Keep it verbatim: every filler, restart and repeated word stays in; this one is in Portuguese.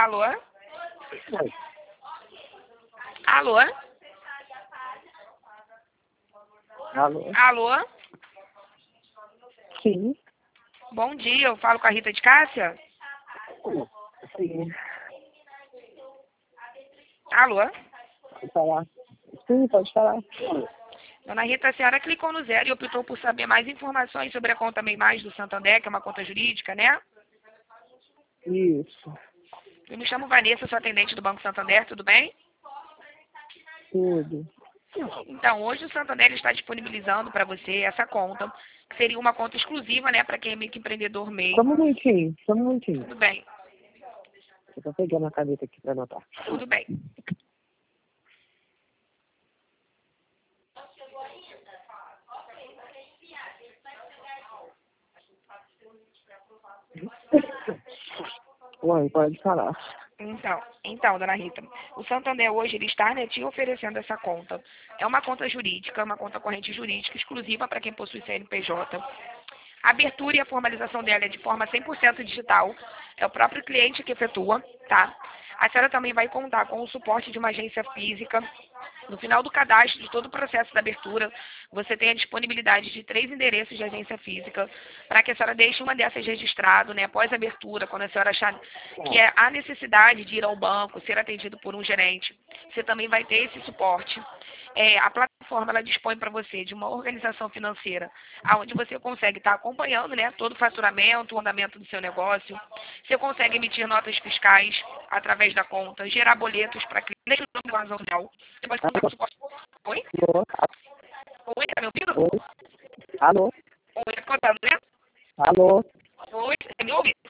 Alô? Oi. Alô? Alô? Alô? Sim. Bom dia, eu falo com a Rita de Cássia? Sim. Alô? Pode falar. Sim, pode falar. Dona Rita, a senhora clicou no zero e optou por saber mais informações sobre a conta Meio Mais do Santander, que é uma conta jurídica, né? Isso. Eu me chamo Vanessa, sou atendente do Banco Santander, tudo bem? Tudo. Então, hoje o Santander está disponibilizando para você essa conta, que seria uma conta exclusiva, né, para quem é microempreendedor MEI. Só um minutinho, só um minutinho. Tudo bem, Eu tô pegando a caneta aqui pra anotar. tudo bem. Oi, pode falar. Então, então, dona Rita, o Santander hoje ele está, né, te oferecendo essa conta. É uma conta jurídica, uma conta corrente jurídica exclusiva para quem possui C N P J. A abertura e a formalização dela é de forma cem por cento digital. É o próprio cliente que efetua, tá? A senhora também vai contar com o suporte de uma agência física. No final do cadastro, de todo o processo da abertura, você tem a disponibilidade de três endereços de agência física para que a senhora deixe uma dessas registrado, né, após a abertura, quando a senhora achar que é a necessidade de ir ao banco, ser atendido por um gerente. Você também vai ter esse suporte. É, a plataforma ela dispõe para você de uma organização financeira, onde você consegue estar acompanhando, né, todo o faturamento, o andamento do seu negócio. Você consegue emitir notas fiscais através da conta, gerar boletos para clientes de evasão fiscal. Você pode contar com suporte. Oi? Alô? Oi, tá me ouvindo? Oi? Alô? Oi, tá contando, né? Alô? Oi, você me ouve?